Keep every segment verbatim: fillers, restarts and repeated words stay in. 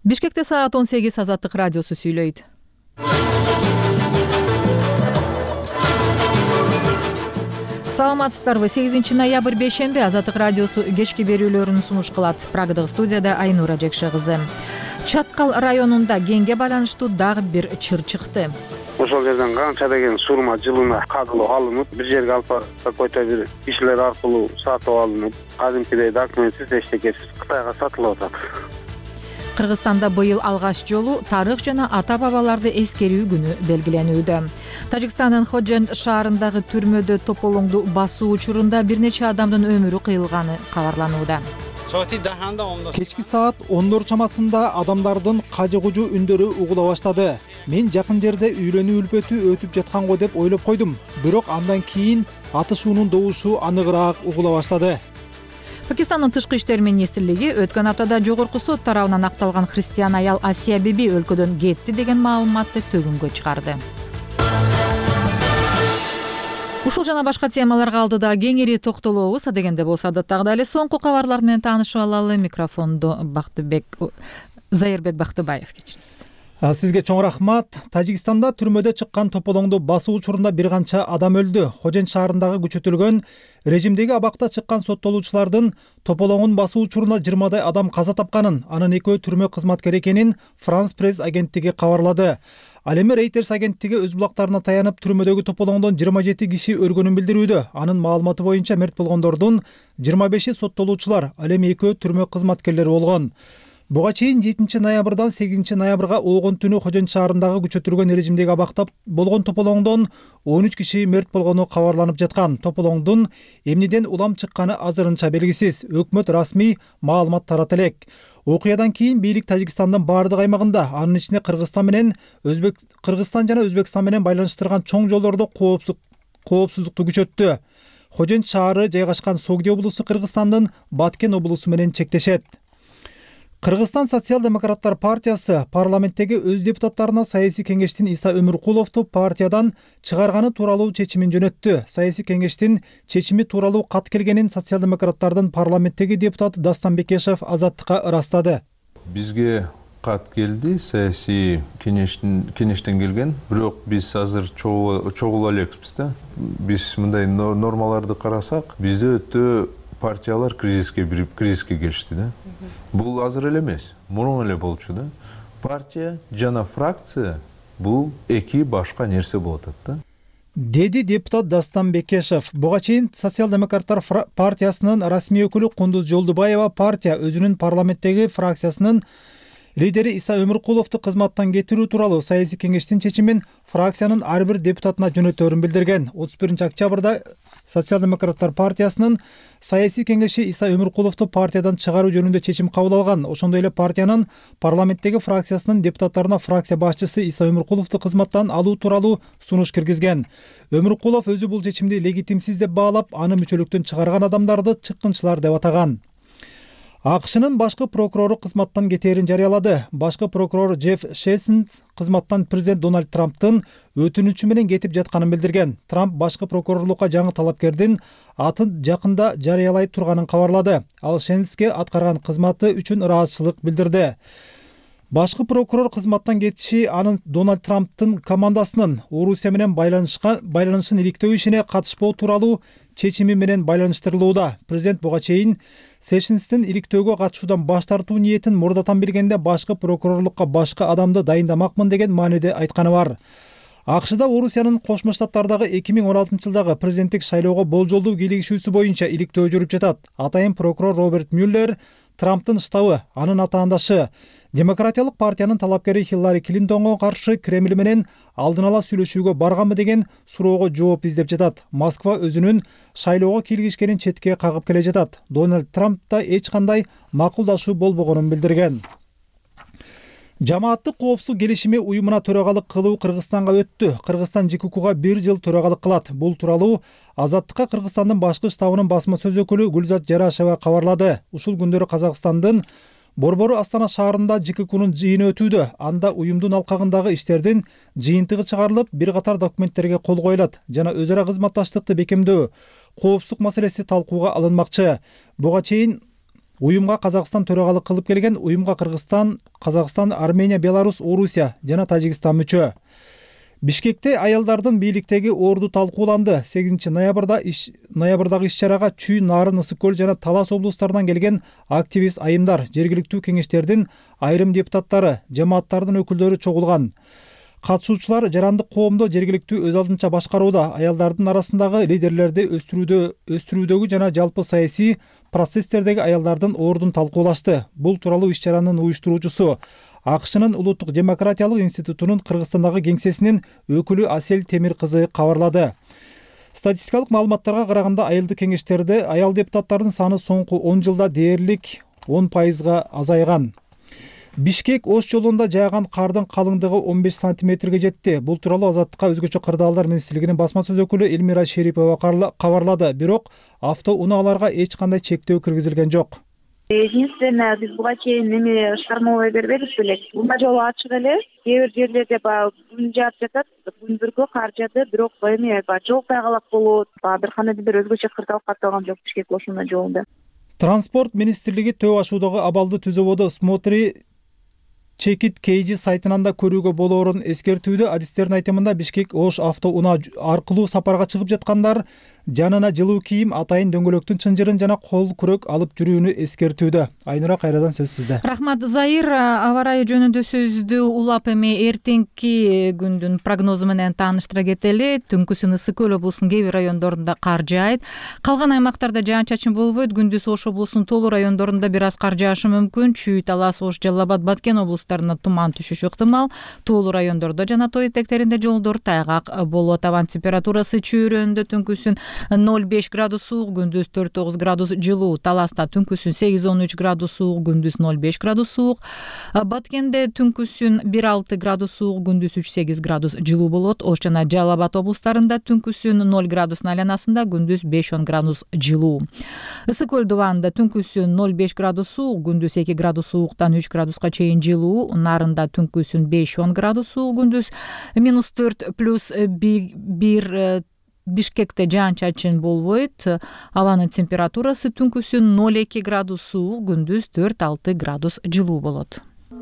Бишкекте саат он сегиз Азаттык радиосу сүйлөйт. Саламатсыздарбы? сегизинчи ноябрь бейшемби Азаттык радиосу кечки берүүлөрүн сунуш кылат. Прагадагы студияда Айнура Жекше кызы. Чаткал районунда кеңге байланыштуу дагы бир чыр чыкты. Ошол жерден канча деген сурма жылына кадылып алынып, бир жерге алып барып какой-то бир кишилер аркылуу сатып алынып, кадимкидей документсиз эчтекесиз Кытайга сатылып атат. Кыргызстанда быйыл алгач жолу тарых жана ата-бабаларды эскерүү күнү белгиленүүдө. Тажикстандын Ходжент шаарындагы түрмөдө тополоңду басуу учурунда бир нече адамдын өмүрү кыйылганы кабарланууда. Кечки саат ондор чамасында адамдардын кажы-кужу үндөрү угула баштады. Мен жакын жерде үйлөнүү үлпөтү өтүп жатканго деп ойлоп койдум. Бирок андан кийин атышуунун добушу аныгыраак угула баштады. Пакистандын тышкы иштер министрлиги өткөн аптада жогорку сот тарабынан акталган христиан аял Асия Биби өлкөдөн кетти деген маалыматты төгүнгө чыгарды. Ушул жана башка темаларга алдыда кеңири токтолобуз. Адегенде болсо адаттагыдай эле соңку кабарлар менен таанышып алалы. Микрофонду Бактыбек Зайырбек Бактыбаев кечириз. Сизге чоң рахмат. Тажикстанда түрмөдө чыккан тополоңду басуу учурунда бир канча адам өлдү. Ходжент шаарындагы күчөтүлгөн режимдеги абакта чыккан соттолуучулардын тополоңун басуу учурунда жыйырмадай адам каза тапканын, анын экөө түрмө кызматкери экенин Франс пресс агенттиги кабарлады. Ал эми Reuters агенттиги өз булактарына таянып түрмөдөгү тополоңдон жыйырма жети киши өлгөнүн билдирүүдө. Анын маалыматы боюнча мерт болгондордун жыйырма беши соттолуучулар, ал эми экөө түрмө кызматкерлери болгон. Буга чейин жетинчи ноябрдан сегизинчи ноябрга оогун түнү Ходжент шаарындагы күчөтүлгөн режимдеги абакта болгон тополоңдон он үч киши мерт болгону кабарланып жаткан. Тополоңдун эмнеден улам чыкканы азырынча белгисиз. Өкмөт расмий маалымат тарата элек. Окуядан кийин бийлик Тажикстандын баардык аймагында, анын ичинде Кыргызстан менен Өзбек Кыргызстан жана Өзбекстан менен байланыштырган чоң жолдордо коопсуздукту күчөттү. Ходжент шаары жайгашкан Согди облусу Кыргызстандын Баткен облусу менен чектешет. Кыргызстан социал-демократтар партиясы парламенттеги өз депутаттарына саясий кеңештин Иса Өмүркуловду партиядан чыгарганы тууралуу чечимин жөнөттү. Саясий кеңештин чечими тууралуу кат келгенин социал-демократтардын парламенттеги депутаты Дастан Бекешев Азаттыкка ырастады. Бизге кат келди, саясий кеңештин кеңештен келген, бирок биз азыр чогула элекпиз да. Биз мындай нормаларды карасак, бизде өтө партиялар кризиске бирип кризиске келишти да. Бул азыр эле эмес, мурун эле болчу да. Партия жана фракция бул эки башка нерсе болот да. Деди депутат Дастан Бекешев. Буга чейин социал-демократтар партиясынын расмий өкүлү Кундуз Жолдубаева партия өзүнүн парламенттеги фракциясынын лидери Иса Өмүркуловду кызматтан кетирүү тууралуу саясий кеңештин чечимин фракциянын ар бир депутатына жөнөтөрүн билдирген. отуз биринчи октябрда социал-демократтар партиясынын саясий кеңеши Иса Өмүркуловду партиядан чыгаруу жөнүндө чечим кабыл алган. Ошондой эле партиянын парламенттеги фракциясынын депутаттарына фракция башчысы Иса Өмүркуловду кызматтан алуу тууралуу сунуш киргизген. Өмүркулов өзү бул чечимди легитимсиз деп баалап, аны мүчөлүктөн чыгарган адамдарды чыккынчылар деп атаган. АКШнын башкы прокурору кызматтан кетээрин жарыялады. Башкы прокурор Джефф Шесинс кызматтан президент Дональд Трамптын өтүнүчү менен кетип жатканын билдирген. Трамп башкы прокурорлукка жаңы талапкердин атын жакында жарыялай турганын кабарлады. Ал Шесинске аткарган кызматы үчүн ыраазычылык билдирди. Башкы прокурор кызматтан кетиши анын Дональд Трамптын командасынын Орусия менен байланышын иликтөө ишине катышпоо тууралуу чечими менен байланыштырылууда. Президент буга чейин Сешинстин иликтөөгө катышуудан баш тартуу ниетин мурдатан билгенде башкы прокурорлукка башка адамды дайындамакмын деген мааниде айтканы бар. АКШда Орусиянын Кошмо Штаттардагы эки миң он алтынчы жылдагы президенттик шайлоого болжолдуу кийлигишүүсү боюнча иликтөө жүрүп жатат. Атайын прокурор Роберт Мюллер Трамптын штабы, анын атаандашы Демократиялык партиянын талапкери Хиллари Клинтонго каршы Кремль менен алдын ала сүйлөшүүгө барганбы деген суроого жооп издеп жатат. Москва өзүнүн шайлоого кийлигишкенин четке кагып келе жатат. Дональд Трамп да эч кандай макулдашуу болбогонун билдирген. Жамааттык коопсуздук келишими уюмуна төрагалык кылуу Кыргызстанга өттү. Кыргызстан ЖККга бир жыл төрагалык кылат. Бул тууралуу Азаттыкка Кыргызстандын башкы штабынын басма сөз өкүлү Гүлзат Жарашева кабарлады. Ушул күндөрү Казакстандын Борбору Астана шаарында ЖККнын жыйыны өтүүдө. Анда уюмдун алкагындагы иштердин жыйынтыгы чыгарылып, бир катар документтерге кол коюлат жана өзара кызматташтыкты бекемдөө, коопсуздук маселеси талкууга алынмакчы. Буга чейин уюмга Казакстан төрагалык кылып келген. Уюмга Кыргызстан, Казакстан, Армения, Беларусь, Орусия жана Тажикстан мүчө. Бишкекте аялдардын бийликтеги орду талкууланды. сегизинчи ноябрда иш ноябрдагы иш-чарага Чүй, Нарын, Ысык көл жана Талас облустарынан келген активист айымдар, жергиликтүү кеңештердин айрым депутаттары, жамааттардын өкүлдөрү чогулган. Катышуучулар жарандык коомдо жергиликтүү өз алдынча башкарууда, аялдардын арасындагы лидерлерди өстүрүүдө өстүрүүдөгү жана жалпы саясий процесстердеги аялдардын ордун талкуулашты. Бул тууралуу иш-чаранын уюштуруучусу АКШнын Улуттук демократиялык институтунун Кыргызстандагы кеңсесинин өкүлү Асель Темир кызы кабарлады. Статистикалык маалыматтарга караганда айылдык кеңештерде аял депутаттардын саны соңку он жылда дээрлик он пайызга азайган. Бишкек Ош жолунда жааган кардын калыңдыгы он беш сантиметрге жетти. Бул тууралуу Азаттыкка өзгөчө кырдаалдар министрлигинин басма сөз өкүлү Элмира Шерипова кабарлады. Бирок автоунааларга эч кандай чектөө киргизилген жок. Единственное, биз буга чейин эми штормовой бербедик белек. Мына жолу ачык эле. Кээ бир жерлерде баягы күн жаап жатат, күндүргө кар жаады, бирок эми жол тайгалак болот. Бир кандайдыр бир өзгөчө кырдаал катталган жок Бишкек Ошуна жолунда. Транспорт министрлиги төө ашуудагы абалды түзөбөдө смотри Чекит Кейжи сайтынан да көрүүгө болоорун эскертүүдө. Адистердин айтымында Бишкек Ош автоунаа аркылуу сапарга чыгып жаткандар жанына жылуу кийим, атайын дөңгөлөктүн чынжырын жана кол күрөк алып жүрүүнү эскертүүдө. Айнура, кайрадан сөз сизде. Рахмат, Заир. Аба ырайы жөнүндө сөздү улап эми эртеңки күндүн прогнозу менен тааныштыра кетели. Түнкүсүн Ысык көл облусунун кээ бир райондорунда кар жаайт. Калган аймактарда жаан-чачын болбойт. Күндүз Ош облусунун толуу райондорунда бир аз кар жаашы мүмкүн. Чүй, Талас, Ош, Жалал Абад, Баткен облустарына туман түшүшү ыктымал. Тоолуу райондордо жана тоо этектеринде жолдор тайгак болот. Абанын температурасы Чүй районунда түнкүсүн ноль беш градус суук, күндүз төрт тогуз градус жылуу. Таласта түнкүсүн сегиз он үч градус суук, күндүз ноль беш градус суук. Баткенде түнкүсүн бир алты градус суук, күндүз үч сегиз градус жылуу болот. Ош жана Жалал Абад облустарында түнкүсүн ноль градустун айланасында, күндүз беш он градус жылуу. Ысык көл дубанында түнкүсүн ноль беш градус суук, күндүз эки градус сууктан үч градуска чейин жылуу. Нарында түнкүсүн беш он градус суук, күндүз минус төрт плюс бир. Бишкекте жаан-чачын болбойт. Абанын температурасы түнкүсүн ноль эки градус суук, күндүз төрт алты градус жылуу болот.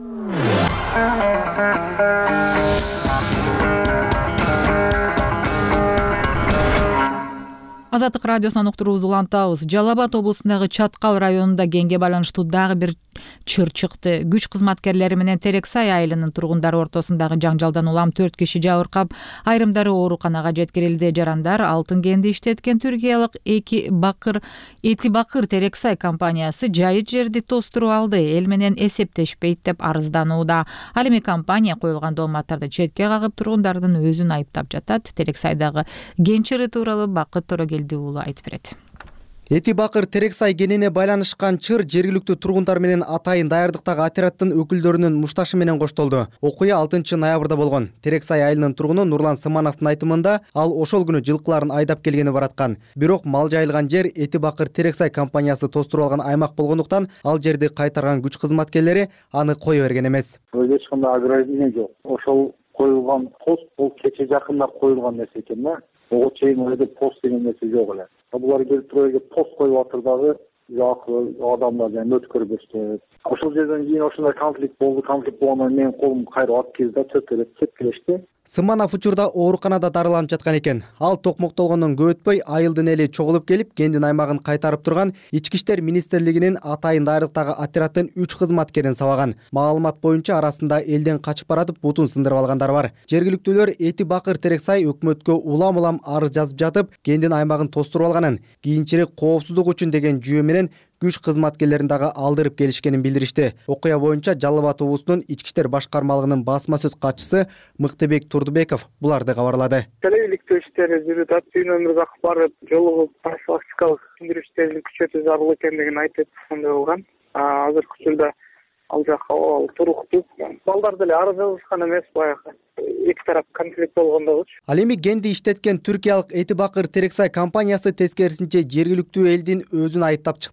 Азаттык радиосунан уктуруубузду улантабыз. Жалал Абад облусундагы Чаткал районунда кеңге байланыштуу дагы бир чыр чыкты. Күч кызматкерлери менен Терексай айылынын тургундары ортосундагы жаңжалдан улам төрт киши жабыркап, айрымдары ооруканага жеткирилди. Жарандар алтын кенди иштеткен түркиялык эки бакыр эти бакыр Терексай компаниясы жайыт жерди тостуруп алды, эл менен эсептешпейт деп арызданууда. Ал эми компания коюлган дооматтарды четке кагып, тургундардын өзүн айыптап жатат. Терексайдагы кен чыры тууралуу Бакыт Торогелди уулу айтып берет. Эти бакыр Терексай кенине байланышкан чыр жергиликтүү тургундар менен атайын даярдыктагы отряддын өкүлдөрүнүн мушташы менен коштолду. Окуя алтынчы ноябрда болгон. Терексай айылынын тургуну Нурлан Сымановдун айтымында ал ошол күнү жылкыларын айдап келгени бараткан. Бирок мал жайылган жер Эти бакыр Терексай компаниясы тостуруп алган аймак болгондуктан ал жерди кайтарган күч кызматкерлери аны кое берген эмес. Эч кандай ограждение жок. Ошол коюлган пост бул кече жакында коюлган нерсе экен да. Ого чейин эле пост деген нерсе жок эле. Булар келип туруп эле пост коюп атыр дагы, жакы адамдар жана өткөрбөштү. Ошол жерден кийин ошондой конфликт болду. Конфликт болгондон кийин менин колум кайрып алып келди да, чөткөлөп чепкилешти. Сыманов учурда ооруканада дарыланып жаткан экен. Ал токмоктолгондон көп өтпөй айылдын эли чогулуп келип, кендин аймагын кайтарып турган Ички иштер министрлигинин атайын даярдыктагы отряддын үч кызматкерин сабаган. Маалымат боюнча арасында элден качып баратып бутун сындырып алгандар бар. Жергиликтүүлөр Эти бакыр Терексай өкмөткө улам-улам арыз жазып жатып, кендин аймагын тостуруп алганын, кийинчерээк коопсуздук үчүн деген жүйө менен күч кызматкерлерин дагы алдырып келишкенин билдиришти. Окуя боюнча Жалал Абад облусунун Ички иштер башкармалыгынын басма сөз катчысы Мыктыбек Турдубеков буларды кабарлады. Телегиликтүү иштери жүрүп атат, үй өмүргө барып, жолугуп, профилактикалык түшүндүрүү иштерин күчөтүү зарыл экендигин айтып, ошондой болгон. Азыркы учурда ал жакка ал туруктуу. Балдар деле арыз жазышкан эмес, баягы эки тарап конфликт болгондогучу. Ал эми кенди иштеткен түркиялык Эти бакыр Терексай компаниясы тескерисинче жергиликтүү элдин өзүн айыптап чыкты.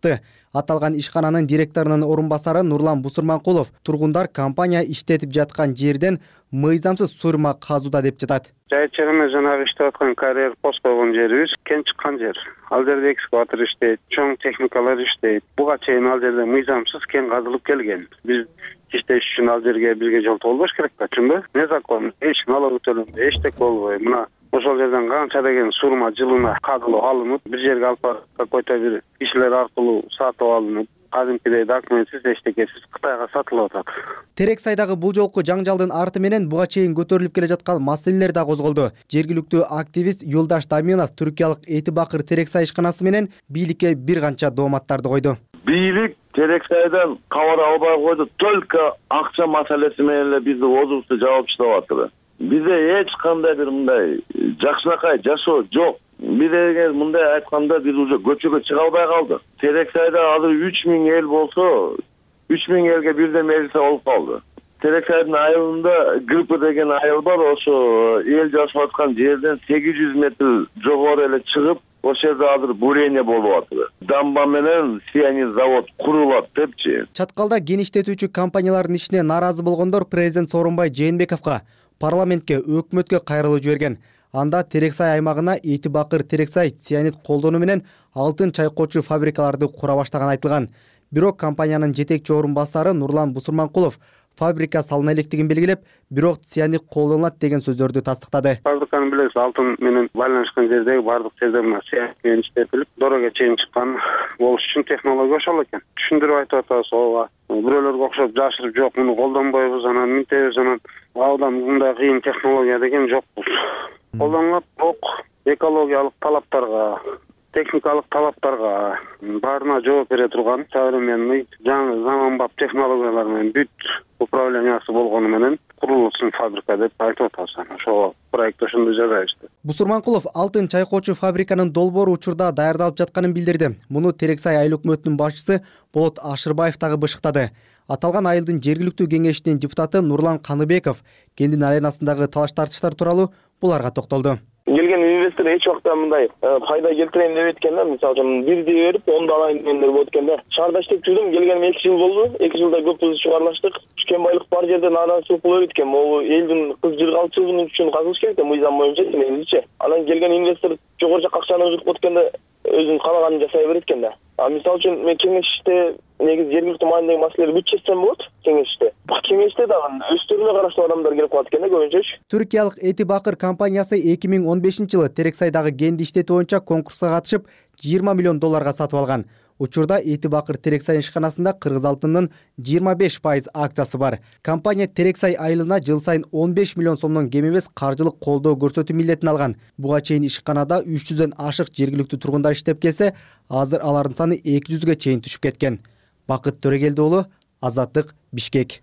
Аталган ишкананын директорунун орун басары Нурлан Бусурманкулов тургундар компания иштетип жаткан жерден мыйзамсыз суйрма казууда деп жатат. Жайчарына жанагы иштеп аткан карьер пост койгон жерибиз кен чыккан жер. Ал жерде экскаватор иштейт, чоң техникалар иштейт. Буга чейин ал жерде мыйзамсыз кен казылып келген. Биз иштеш үчүн ал жерге бизге жол болбош керек да, чынбы? Незаконно, эч налог төлөнбөй, эчтек болбой, мына ошол жерден канча деген сурма жылына казылып алынып, бир жерге алып барып, какой-то бир кишилер аркылуу сатып алынып, кадимкидей документсиз, эчтекесиз Кытайга сатылып атат. Терек сайдагы бул жолку жаңжалдын арты менен буга чейин көтөрүлүп келе жаткан маселелер да козголду. Жергиликтүү активист Юлдаш Даминов түркиялык Эти Бакыр терек сай ишканасы менен бийликке бир канча дооматтарды койду. Бийлик терек сайдан кабар албай койду, только акча маселеси менен эле бизди озубузду жаапчылап атты. Бизде эч кандай бир мындай жакшынакай жашоо жок. Биз эгер мындай айтканда биз уже көчөгө чыга албай калдык. Терек сайда азыр үч миң эл болсо, үч миң элге бирден милиция болуп калды. Терек сайдын айылында Гриппа деген айыл бар, ошо эл жашап аткан жерден сегиз жүз метр жогору эле чыгып, ошол жерде азыр бурение болуп атты. Дамба менен цианид завод курулат депчи. Чаткалда кен иштетүүчү компаниялардын ишине нааразы болгондор президент Сооронбай Жээнбековго парламентке, өкмөткө кайрылуу жиберген. Анда терек сай аймагына Эти Бакыр терек сай цианид колдонуу менен алтын чайкоочу фабрикаларды кура баштаган айтылган. Бирок компаниянын жетекчи орун басары Нурлан Бусурманкулов фабрика салына электигин белгилеп, бирок цианид колдонулат деген сөздөрдү тастыктады. Фабриканы билесиз, алтын менен байланышкан жердеги бардык жерде мына цианид менен иштетилип, дорого чейин чыккан болуш үчүн технология ошол экен. Түшүндүрүп айтып атабыз ооба. Бирөөлөргө окшоп жашырып жок, муну колдонбойбуз, анан минтебиз, анан абдан мындай кыйын технология деген жокпуз. Колдонулат, бирок экологиялык талаптарга, техникалык талаптарга баарына жооп бере турган современный жаңы заманбап технологиялар менен бүт управлениясы болгону менен курулуусун фабрика деп айтып атабыз. Ошо проектте ошондой жазабыз. Бусурманкулов алтын чайкоочу фабриканын долбоору учурда даярдалып жатканын билдирди. Муну терек сай айыл өкмөтүнүн башчысы Болот Ашырбаев дагы бышыктады. Аталган айылдын жергиликтүү кеңешинин депутаты Нурлан Каныбеков кендин аренасындагы талаш тартыштар тууралуу буларга токтолду. Келген инвестор эч убакта мындай пайда келтирейин деп эткен да, мисалы үчүн бирди берип, онду алайын дегендер болуп эткенде. Шаарда иштеп жүрдүм, келгениме эки жыл болду. эки жылда көп кыз чыгарлаштык. Кен байлык бар жерде наданчылык болуп экен. Могу элдин кыз жыргалчылыгын үчүн казылыш керек да, мыйзам боюнча негизичи. Анан келген инвестор жогору жакка акчаны ыргытып өткөндө өзүнүн каалаганын жасай берет экен да. А мисалы үчүн мен кеңеште негизи жергиликтүү маанидеги маселелерди бүт чечсем болот кеңеште. Бул кеңеште дагы өздөрүнө караштуу адамдар келип калат экен да көбүнчөчү. Түркиялык Эти Бакыр компаниясы эки миң он бешинчи жылы терек сайдагы кенди иштетүү боюнча конкурска катышып жыйырма миллион долларга сатып алган. Учурда Эти Бакыр терек сай ишканасында кыргыз алтынынын жыйырма беш пайыз акциясы бар. Компания терек сай айылына жыл сайын он беш миллион сомдон кем эмес каржылык колдоо көрсөтүү милдетин алган. Буга чейин ишканада үч жүздөн ашык жергиликтүү тургундар иштеп келсе, азыр алардын саны эки жүзгө чейин түшүп кеткен. Бакыт Төрөгелди уулу, Азаттык, Бишкек.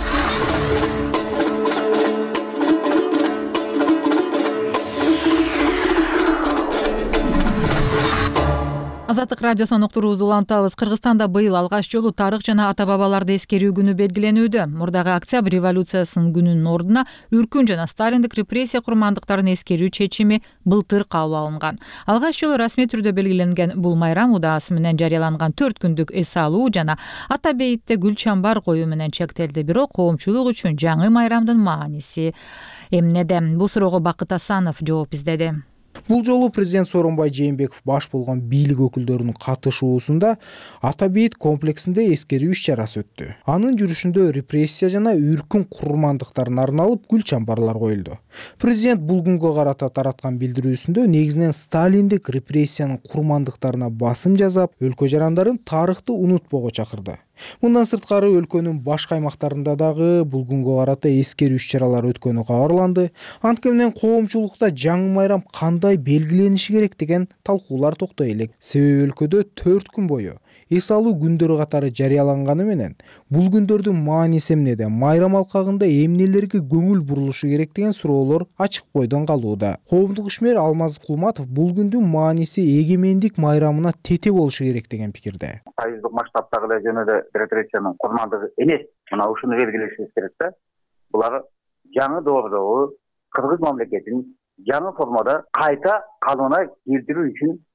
Азаттык радиосунун уктуруубузду улантабыз. Кыргызстанда быйыл алгач жолу тарых жана ата бабаларды эскерүү күнү белгиленүүдө. Мурдагы октябрь революциясынын күнүнүн ордуна үркүн жана сталиндик репрессия курмандыктарын эскерүү чечими былтыр кабыл алынган. Алгач жолу расмий түрдө белгиленген бул майрам удаасы менен жарыяланган төрт күндүк эс алуу жана ата бейитте гүл чамбар коюу менен чектелди. Бирок коомчулук үчүн жаңы майрамдын мааниси эмнеде? Бул суроого Бакыт Асанов жооп издеди. Бул жолу президент Сооронбай Жээнбеков баш болгон бийлик өкүлдөрүнүн катышуусунда ата бейит комплексинде эскерүү иш-чарасы өттү. Анын жүрүшүндө репрессия жана үркүн курмандыктарына арналып гүл чамбарлар коюлду. Президент бул күнгө карата тараткан билдирүүсүндө негизинен сталиндик репрессиянын курмандыктарына басым жасап, өлкө жарандарын тарыхты унутпоого чакырды. Мындан сырткары өлкөнүн башка аймактарында дагы бул күнгө карата эскерүү иш-чаралары өткөнү кабарланды. Анткени менен коомчулукта жаңы майрам кандай белгилениши керек деген талкуулар токтой элек. Себеби өлкөдө төрт күн бою эс алуу күндөрү катары жарыяланганы менен бул күндөрдүн мааниси эмнеде, майрам алкагында эмнелерге көңүл бурулушу керек деген суроолор ачык бойдон калууда. Коомдук ишмер Алмаз Кулматов бул күндүн мааниси эгемендик майрамына тете болушу керек деген пикирде. Айылдык масштабтагы эле жөн эле репрессиянын курмандыгы эмес. Мына ушуну белгилешибиз керек да. Булар жаңы доордогу кыргыз мамлекетин жаңы формада кайта калыбына келтирүү үчүн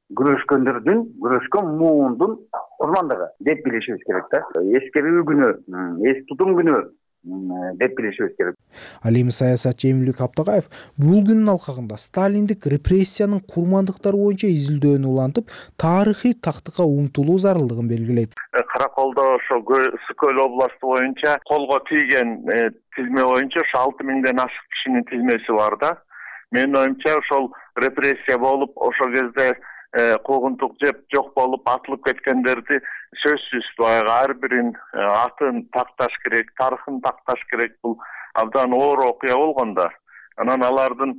күрөшкөндөрдүн күрөшкөн муундун курмандыгы деп билишибиз керек да. Эскерүү күнү, эс тутум күнү деп билишибиз керек. Ал эми саясатчы Эмилбек Аптагаев бул күнүн алкагында сталиндик репрессиянын курмандыктары боюнча изилдөөнү улантып, тарыхый тактыкка умтулуу зарылдыгын белгилейт. Караколдо ошо Сүкөл областы боюнча колго тийген тизме боюнча ошо алты миңден ашык кишинин тизмеси бар да. Менин оюмча ошол репрессия болуп, ошол кезде куугунтук жеп жок болуп атылып кеткендерди сөзсүз баягы ар бирин атын такташ керек, тарыхын такташ керек. Бул абдан оор окуя болгон да. Анан алардын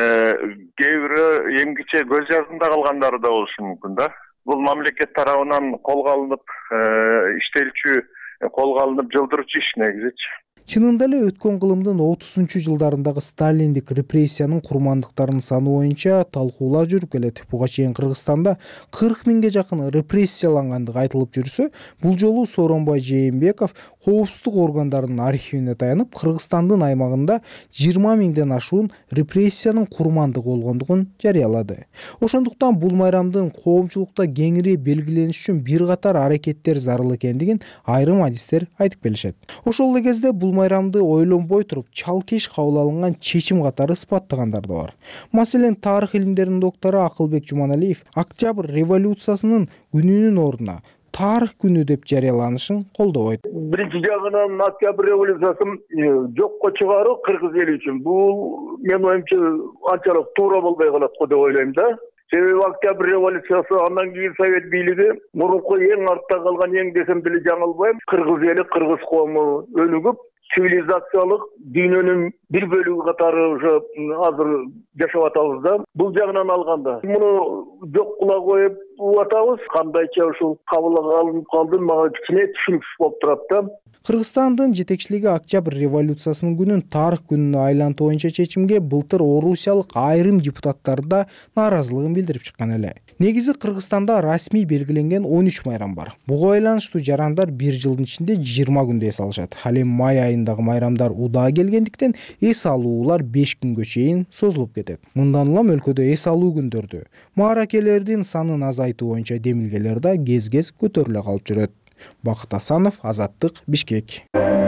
кээ бирөө эмгиче көз жазында калгандары да болушу мүмкүн да. Бул мамлекет тарабынан колго алынып иштелчү, колго алынып жылдырчу иш негизичи. Чынында эле өткөн кылымдын отузунчу жылдарындагы сталиндик репрессиянын курмандыктарынын саны боюнча талкуулар жүрүп келет. Буга чейин Кыргызстанда кырк миңге жакын репрессиялангандыгы айтылып жүрсө, бул жолу Сооронбай Жээнбеков коопсуздук органдарынын архивине таянып, Кыргызстандын аймагында жыйырма миңден ашуун репрессиянын курмандыгы болгондугун жарыялады. Ошондуктан бул майрамдын коомчулукта кеңири белгилениш үчүн бир катар аракеттер зарыл экендигин айрым адистер айтып келишет. Ошол эле кезде бул майрамды ойлонбой туруп чалкеш кабыл алынган чечим катары ыспаттагандар да бар. Маселен, тарых илимдеринин доктору Акылбек Жуманалиев Октябрь революциясынын күнүнүн ордуна тарых күнү деп жарыяланышын колдобойт. Биринчи жагынан Октябрь революциясын жокко чыгаруу кыргыз эли үчүн бул менин оюмча анчалык туура болбой калат го деп ойлойм да. Себеби Октябрь революциясы андан кийин Совет бийлиги мурунку эң артта калган эң десем деле жаңылбайм, кыргыз эли, кыргыз коому өнүгүп, цивилизациялык дүйнөнүн бир бөлүгү катары уже азыр жашап атабыз да. Бул жагынан алганда муну жок кыла коюп атабыз. Кандайча ушул кабыл алынып калды, мага кичине түшүнүксүз болуп турат да. Кыргызстандын жетекчилиги Октябрь революциясынын күнүн тарых күнүнө айлантуу боюнча чечимге былтыр орусиялык айрым депутаттар да нааразылыгын билдирип чыккан эле. Негизи Кыргызстанда расмий белгиленген он үч майрам бар. Буга байланыштуу жарандар бир жылдын ичинде жыйырма күндө эс алышат. Ал эми май айындагы майрамдар удаа келгендиктен эс алуулар беш күнгө чейин созулуп кетет. Мындан улам өлкөдө эс алуу күндөрдү, мааракелердин санын азайтуу боюнча демилгелер да кез-кез көтөрүлө калып жүрөт. Бакыт Асанов, Азаттык, Бишкек.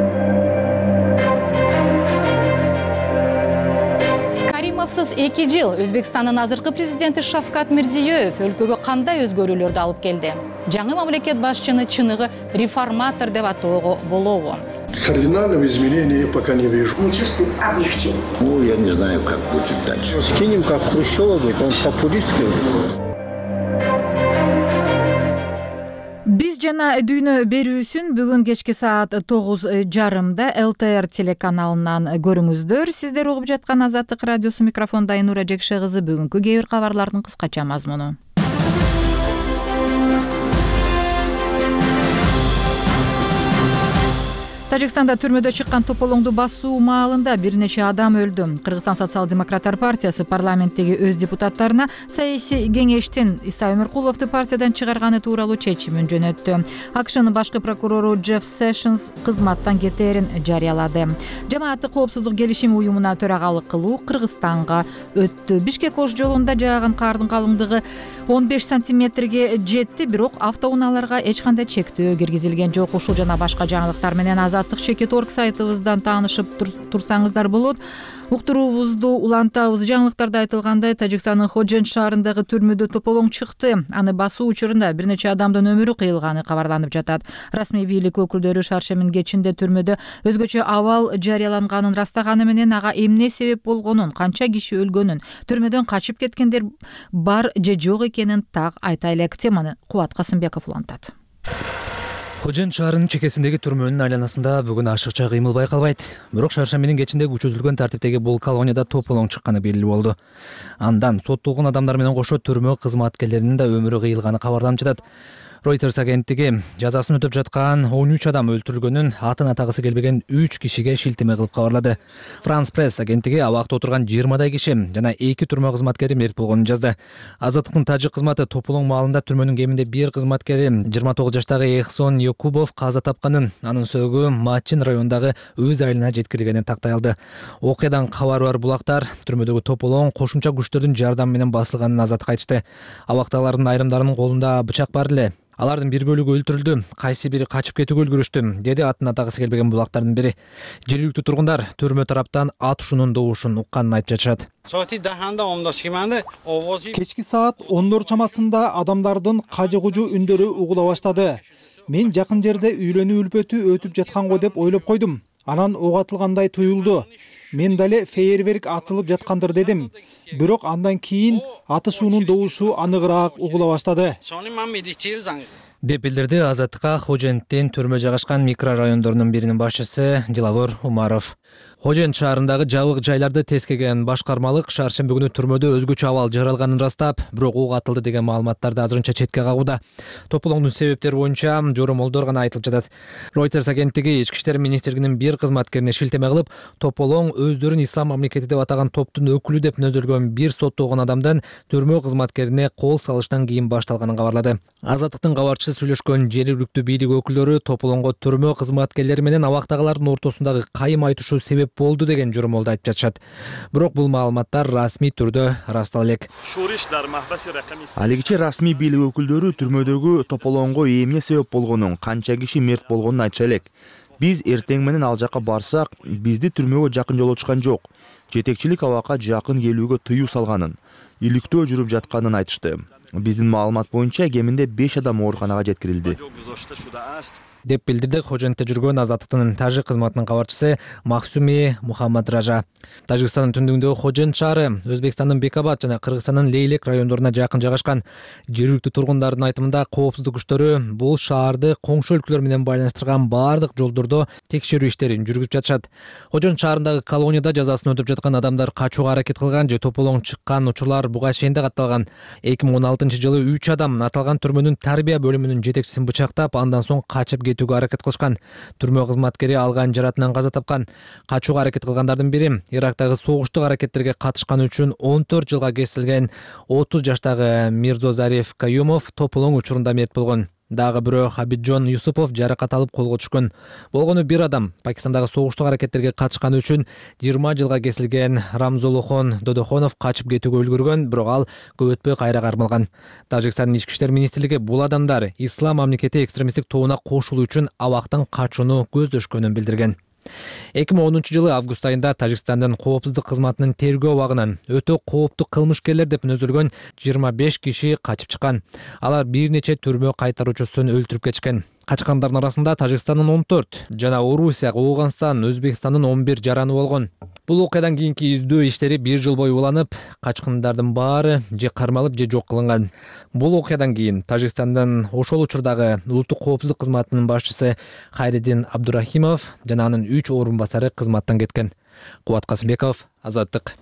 Каримовсуз эки жыл Өзбекстандын азыркы президенти Шавкат Мирзиёев өлкөгө кандай өзгөрүүлөрдү алып келди? Жаңы мамлекет башчыны чыныгы реформатор деп атоого болобу? Кардинального изменения я пока не вижу. Мы чувствуем облегчение. Ну, я не знаю, как будет дальше. Скинем, как Хрущева, говорит, он популистский. Биз жана дүйнө берүүсүн бүгүн кечки саат тогуз жарымда эл тэ эр телеканалынан көрүңүздөр. Сиздер угуп жаткан Азаттык радиосу, микрофонда Айнура Жекше кызы. Бүгүнкү кээ бир кабарлардын кыскача мазмуну. Тажикстанда түрмөдө чыккан тополоңду басуу маалында бир нече адам өлдү. Кыргызстан социал-демократтар партиясы парламенттеги өз депутаттарына саясий кеңештин Иса Өмүркуловду партиядан чыгарганы тууралуу чечимин жөнөттү. АКШнын башкы прокурору Джефф Сэшнс кызматтан кетээрин жарыялады. Жамааттык коопсуздук келишими уюмуна төрагалык кылуу Кыргызстанга өттү. Бишкек Ош жолунда жааган кардын калыңдыгы он беш сантиметрге жетти, бирок автоунааларга эч кандай чектөө киргизилген жок. Ушул жана башка жаңылыктар менен Азаттык чекит точка орг сайтыбыздан таанышып турсаңыздар болот. Уктуруубузду улантабыз. Жаңылыктарда айтылгандай, Тажикстандын Ходжент шаарындагы түрмөдө тополоң чыкты. Аны басуу учурунда бир нече адамдын өмүрү кыйылганы кабарланып жатат. Расмий бийлик өкүлдөрү шаршемин кечинде түрмөдө өзгөчө абал жарыяланганын растаганы менен ага эмне себеп болгонун, канча киши өлгөнүн, түрмөдөн качып кеткендер бар же жок экенин так айта элек. Теманы Кубат Касымбеков улантат. Ходжент шаарынын чекесиндеги түрмөнүн айланасында бүгүн ашыкча кыймыл байкалбайт. Бирок шаршембинин кечинде күчөтүлгөн тартиптеги бул колонияда тополоң чыкканы белгилүү болду. Андан соттолгон адамдар менен кошо түрмө кызматкерлеринин да өмүрү кыйылганы кабарланып жатат. Reuters агенттиги жазасын өтөп жаткан он үч адам өлтүрүлгөнүн атын атагысы келбеген үч кишиге шилтеме кылып кабарлады. France Press агенттиги абакта отурган жыйырмадай киши жана эки түрмө кызматкери мерт болгонун жазды. Азаттыктын тажик кызматы Тополоң маалында түрмөнүн кеминде бир кызматкери жыйырма тогуз жаштагы Эхсон Якубов каза тапканын, анын сөөгү Мачин районундагы өз айылына жеткирилгенин тактай алды. Окуядан кабары бар булактар түрмөдөгү Тополоң кошумча күчтөрдүн жардамы менен басылганын Азаттыкка айтышты. Абактагылардын айрымдарынын колунда бычак бар эле. Алардын бир бөлүгү өлтүрүлдү, кайсы бири качып кетүүгө үлгүрүштү, деди атын атагысы келбеген булактардын бири. Жергиликтүү тургундар түрмө тараптан ат ушунун добушун укканын айтып жатышат. Кечки саат ондор чамасында адамдардын кажы-кужу үндөрү угула баштады. Мен жакын жерде үйлөнүү үлпөтү өтүп жатканго деп ойлоп койдум. Анан ок атылгандай туюлду. Мен дале фейерверк атылып жаткандыр дедим. Бирок андан кийин атышуунун добушу аныгыраак угула баштады. деп билдирди Азаттыкка Хоженттин түрмө жайгашкан микрорайондорунун биринин башчысы Дилавор Умаров. Хожент шаарындагы жабык жайларды тескеген башкармалык шаршемби күнү түрмөдө өзгөчө абал жаралганын ырастап, бирок ок атылды деген маалыматтарды азырынча четке кагууда. Тополоңдун себептери боюнча жоромолдор гана айтылып жатат. Reuters агенттиги Ички иштер министрлигинин бир кызматкерине шилтеме кылып, Тополоң өздөрүн ислам мамлекети деп атаган топтун өкүлү деп нөзөлгөн бир соттолгон адамдан түрмө кызматкерине кол салыштан кийин башталганын кабарлады. Азаттыктын кабарчысы сүйлөшкөн жергиликтүү бийлик өкүлдөрү Тополоңго түрмө кызматкерлери менен абактагылардын ортосундагы кайым айтышуу себеп болду деген жоромолду айтып жатышат. Бирок бул маалыматтар расмий түрдө ырастала элек. Алигичи расмий бийлик өкүлдөрү түрмөдөгү Тополоңго эмне себеп болгонун, канча киши мерт болгонун айтыша элек. Биз эртең менен ал жака барсак, бизди түрмөгө жакын жолотушкан жок. Жетекчилик абакка жакын келүүгө тыюу салганын, иликтөө жүрүп жатканын айтышты. Биздин маалымат боюнча кеминде беш адам ооруканага жеткирилди. деп билдирди Хожентте жүргөн Азаттыктын тажик кызматынын кабарчысы Махсуми Мухаммад Ража. Тажикстандын түндүгүндөгү Хожент шаары Өзбекстандын Бекабад жана Кыргызстандын Лейлек райондоруна жакын жайгашкан. Жергиликтүү тургундардын айтымында коопсуздук күчтөрү бул шаарды коңшу өлкөлөр менен байланыштырган баардык жолдордо текшерүү иштерин жүргүзүп жатышат. Хожент шаарындагы колонияда жазасын өтөп жаткан адамдар качууга аракет кылган же Тополоң чыккан учурлар буга чейин да катталган. эки миң он алтынчы жылы үч адам аталган түрмөнүн тарбия бөлүмүнүн жетекчисин бычактап, андан соң качып кетүүгө аракет кылышкан. Түрмө кызматкери алган жаратынан каза тапкан. Качууга аракет кылгандардын бири Ирактагы согуштук аракеттерге катышканы үчүн он төрт жылга кесилген отуз жаштагы Мирзозариф Каюмов Тополоң учурунда мерт болгон. Дагы бирөө Хабиджон Юсупов жаракат алып колго түшкөн. Болгону бир адам Пакистандагы согуштук аракеттерге катышканы үчүн жыйырма жылга кесилген Рамзолухон Додохонов качып кетүүгө үлгүргөн, бирок ал көп өтпөй кайра кармалган. Тажикстандын ички иштер министрлиги бул адамдар ислам мамлекети экстремисттик тобуна кошулуу үчүн абактан качууну көздөшкөнүн билдирген. эки миң онунчу жылы август айында Тажикстандын коопсуздук кызматынын тергөө абагынан өтө кооптуу кылмышкерлер деп нөзөлгөн жыйырма беш киши качып чыккан. Алар бир нече түрмө кайтаруучусун өлтүрүп кетишкен. Качкандардын арасында Тажикстандын он төрт жана Орусия, Ооганстан, Өзбекстандын он бир жараны болгон. Бул окуядан кийинки издөө иштери бир жыл бою уланып, качкындардын баары же кармалып, же жок кылынган. Бул окуядан кийин Тажикстандын ошол учурдагы улуттук коопсуздук кызматынын башчысы Хайриддин Абдурахимов жана анын үч орун басары кызматтан кеткен. Кубат Касымбеков, Азаттык.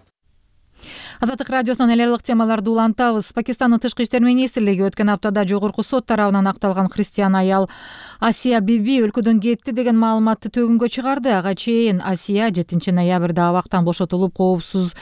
Азаттык радиосунан эл аралык темаларды улантабыз. Пакистандын тышкы иштер министрлиги өткөн аптада жогорку сот тарабынан акталган христиан аял Асия Биби өлкөдөн кетти деген маалыматты төгүнгө чыгарды. Ага чейин Асия жетинчи ноябрда абактан бошотулуп, коопсуз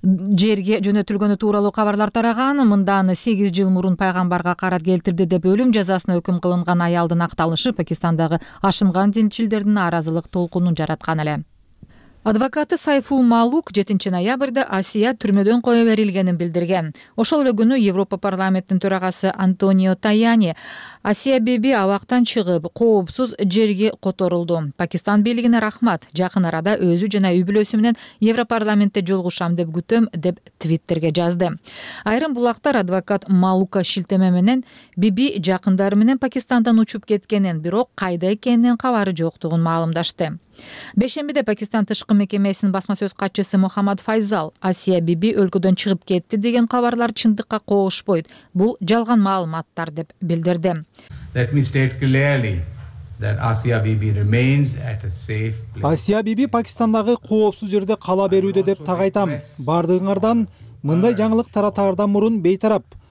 жерге жөнөтүлгөнү тууралуу кабарлар тараган. Мындан сегиз жыл мурун пайгамбарга карат келтирди деп өлүм жазасына өкүм кылынган аялдын акталышы Пакистандагы ашынган динчилдердин нааразылык толкунун жараткан эле. Адвокаты Сайфул Малук жетинчи ноябрда Асия түрмөдөн кое берилгенин билдирген. Ошол эле күнү Европа парламентинин төрагасы Антонио Таяни Асия Биби абактан чыгып, коопсуз жерге которулду. Пакистан бийлигине рахмат, жакын арада өзү жана үй бүлөсү менен Европарламентте жолугушам деп күтөм деп Твиттерге жазды. Айрым булактар адвокат Малука шилтеме менен Биби жакындары менен Пакистандан учуп кеткенин, бирок кайда экенинин кабары жоктугун маалымдашты. Бешембиде Пакистан тышкы мекемесинин басма сөз катчысы Мухаммад Файзал Асия Биби өлкөдөн чыгып кетти деген кабарлар чындыкка когушпойт. Бул жалган маалыматтар деп билдирди. Асия Биби Пакистандагы коопсуз жерде кала берүүдө деп так айтам. Бардыгыңардан мындай жаңылык таратаардан мурун бейтарап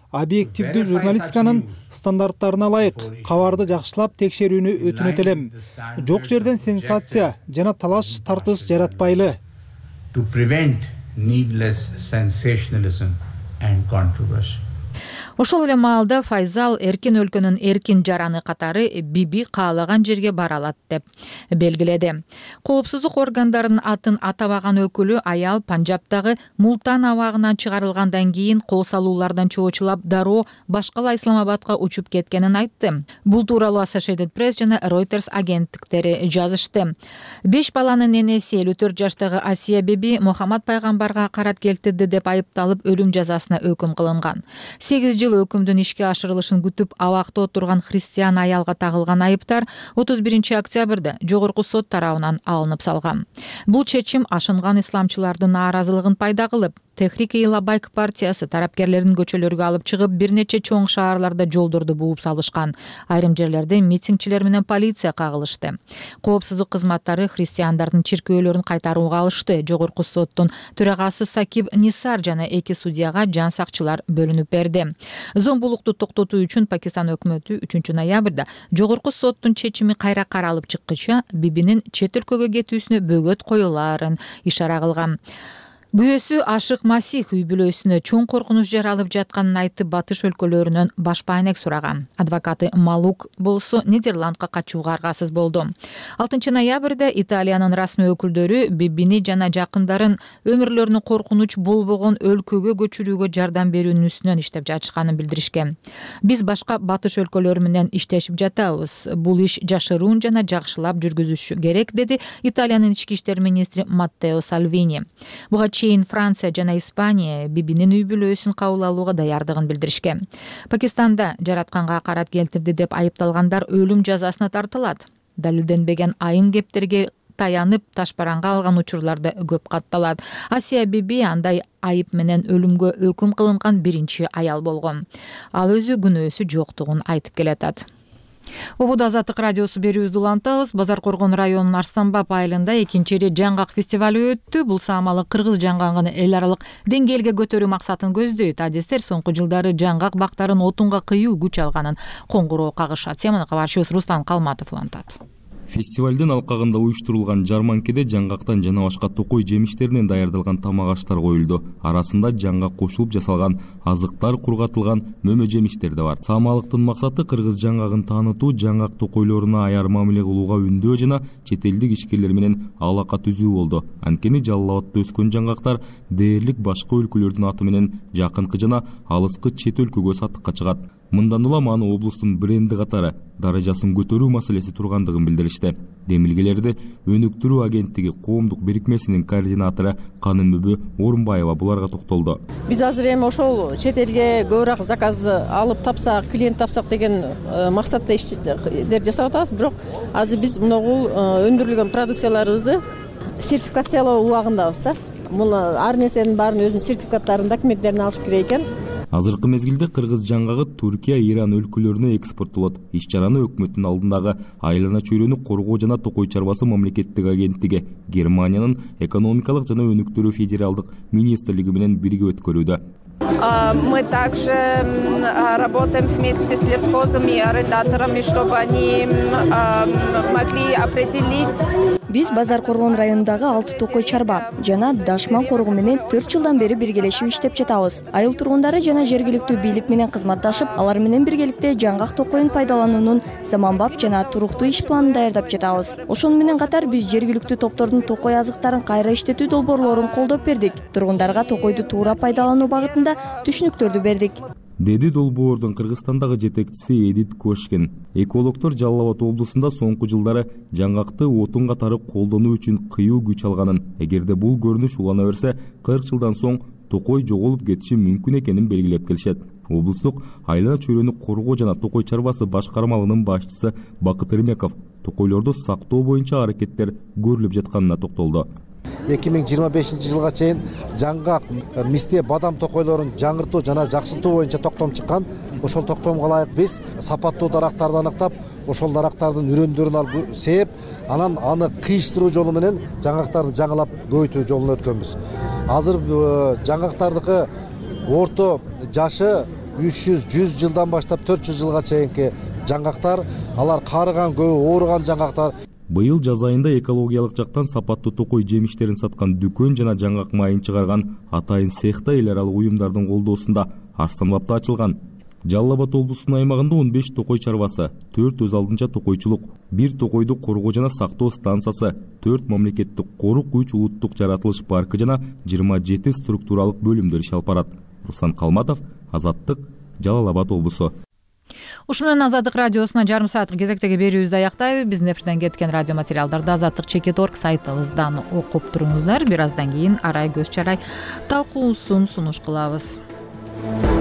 объективдүү журналистиканын стандарттарына ылайык кабарды жакшылап текшерүүнү өтүнөт элем. Жок жерден сенсация жана талаш тартыш жаратпайлы. To prevent needless sensationalism and controversy. Ошол эле маалда Файзал эркин өлкөнүн эркин жараны катары Биби каалаган жерге бара алат деп белгиледи. Коопсуздук органдарынын атын атабаган өкүлү аял Панжабтагы Мултан абагынан чыгарылгандан кийин кол салуулардан чоочулап дароо башкала Исламабадка учуп кеткенин айтты. Бул тууралуу Associated Press жана Reuters агенттиктери жазышты. Беш баланын энеси элүү төрт жаштагы Асия Биби Мухаммад пайгамбарга карат келтирди деп айыпталып өлүм жазасына өкүм кылынган. сегиз жыл өкүмдүн ишке ашырылышын күтүп абакта отурган христиан аялга тагылган айыптар отуз биринчи октябрда жогорку сот тарабынан алынып салган. Бул чечим ашынган исламчылардын нааразылыгын пайда кылып, Техрик-и-Лабайк партиясы тарапкерлерин көчөлөргө алып чыгып, бир нече чоң шаарларда жолдорду бууп салышкан. Айрым жерлерде митингчилер менен полиция кагылышты. Коопсуздук кызматтары христиандардын чиркөөлөрүн кайтарууга алышты. Жогорку соттун төрагасы Сакиб Нисар жана эки судьяга жан сакчылар бөлүнүп берди. Зомбулукту токтотуу үчүн Пакистан өкмөтү үчүнчү ноябрда жогорку соттун чечими кайра каралып чыккыча Бибинин чет өлкөгө кетүүсүнө бөгөт коюлаарын ишара кылган. Күйөөсү Ашык Масих үй бүлөсүнө чоң коркунуч жаралып жатканын айтып, батыш өлкөлөрүнөн баш пайнек сураган. Адвокаты Малук болсо Нидерландка качууга аргасыз болду. алтынчы ноябрда Италиянын расмий өкүлдөрү Бибини жана жакындарын өмүрлөрүнө коркунуч болбогон өлкөгө көчүрүүгө жардам берүүнүн үстүнөн иштеп жатышканын билдиришкен. Биз башка батыш өлкөлөр менен иштешип жатабыз. Бул иш жашыруун жана жакшылап жүргүзүлүшү керек, деди Италиянын ички иштер министри Маттео Сальвини. Буга чейин Франция жана Испания Бибинин үй бүлөсүн кабыл алууга даярдыгын билдиришкен. Пакистанда жаратканга карат келтирди деп айыпталгандар өлүм жазасына тартылат. Далилденбеген айын кептерге таянып ташбаранга алган учурларды көп катталат. Асия Биби андай айып менен өлүмгө өкүм кылынган биринчи аял болгон. Ал өзү күнөөсү жоктугун айтып келатат. Обуда Азаттык радиосу берүүбүздү улантабыз. Базар Коргон районунун Арстанбап айылында экинчи ирет жаңгак фестивалю өттү. Бул саамалы кыргыз жаңгагын эл аралык деңгээлге көтөрүү максатын көздөйт. Адистер соңку жылдары жаңгак бактарын отунга кыюу күч алганын коңгуроо кагышат. Теманы кабарчыбыз Руслан Калматов улантат. Фестивалдын алкагында уюштурулган жарманкеде жаңгактан жана башка токой жемиштеринен даярдалган тамак аштар коюлду. Арасында жаңгак кошулуп жасалган азыктар, кургатылган мөмө жемиштер да бар. Саамалыктын максаты кыргыз жаңгагын таанытуу, жаңгак токойлоруна аяр мамиле кылууга үндөө жана чет элдик ишкерлер менен алака түзүү болду. Анткени Жалал Абадта өскөн жаңгактар дээрлик башка өлкөлөрдүн аты менен жакынкы жана алыскы чет өлкөгө сатыкка чыгат. Мындан улам аны облустун бренди катары даражасын көтөрүү маселеси тургандыгын билдиришти. Демилгелерди өнүктүрүү агенттиги коомдук бирикмесинин координатору Канымбүбү Орунбаева буларга токтолду. Биз азыр эми ошол чет элге көбүрөөк заказды алып тапсак, клиент тапсак деген максатта иштер жасап атабыз. Бирок азыр биз мынагул өндүрүлгөн продукцияларыбызды сертификациялоо убагындабыз да. Бул ар нерсенин баарын өзүнүн сертификаттарын, документтерин алыш керек экен. Азыркы мезгилде кыргыз жаңгагы Туркия, Иран өлкөлөрүнө экспорттолот. Иш-чараны өкмөттүн алдындагы айлана чөйрөнү коргоо жана токой чарбасы мамлекеттик агенттиги Германиянын экономикалык жана өнүктүрүү федералдык министрлиги менен бирге өткөрүүдө. Мы также работаем вместе с лесхозами и арендаторами, чтобы они могли определить. Биз Базар Коргон районундагы алты токой чарба жана Дашман коргу менен төрт жылдан бери биргелешип иштеп жатабыз. Айыл тургундары жана жергиликтүү бийлик менен кызматташып, алар менен биргеликте жаңгак токойун пайдалануунун заманбап жана туруктуу иш планын даярдап жатабыз. Ошону менен катар биз жергиликтүү топтордун токой азыктарын кайра иштетүү долбоорлорун колдоп бердик. Тургундарга токойду туура пайдалануу багытында түшүнүктөрдү бердик, деди долбоордун Кыргызстандагы жетекчиси Эдит Кошкин. Экологдор Жалал Абад облусунда соңку жылдары жаңгакты отун катары колдонуу үчүн кыюу күч алганын, эгерде бул көрүнүш улана берсе, кырк жылдан соң токой жоголуп кетиши мүмкүн экенин белгилеп келишет. Облустук айлана чөйрөнү коргоо жана токой чарбасы башкармалыгынын башчысы Бакыт Эрмеков токойлорду сактоо боюнча аракеттер көрүлүп жатканына токтолду. эки миң жыйырма бешинчи жылга чейин жаңгак, мисте, бадам токойлорун жаңыртуу жана жакшыртуу боюнча токтом чыккан. Ошол токтомго ылайык биз сапаттуу дарактарды аныктап, ошол дарактардын үрөндөрүн алып сээп, анан аны кыйыштыруу жолу менен жаңгактарды жаңылап көбөйтүү жолуна өткөнбүз. Азыр жаңгактардыкы орто жашы үч жүз жүз жылдан баштап төрт жүз жылга чейинки жаңгактар, алар карыган, көбү ооруган жаңгактар. Быйыл жаз айында экологиялык жактан сапаттуу токой жемиштерин саткан дүкөн жана жаңгак майын чыгарган атайын цехта эл аралык уюмдардын колдоосунда Арстан бапта ачылган. Жалал Абад облусунун аймагында он беш токой чарбасы, төрт өз алдынча токойчулук, бир токойду коргоо жана сактоо станциясы, төрт мамлекеттик корук, үч улуттук жаратылыш паркы жана жыйырма жети структуралык бөлүмдөр иш алып барат. Руслан Калматов, Азаттык, Жалал Абад облусу. Ушуну менен Азаттык радиосуна жарым сааттык кезектеги берүүбүздү аяктайбыз. Биздин эфирден кеткен радио материалдарды азаттык чекит точка орг сайтыбыздан окуп туруңуздар. Бир аздан кийин арай көз чарай талкуусун сунуш кылабыз.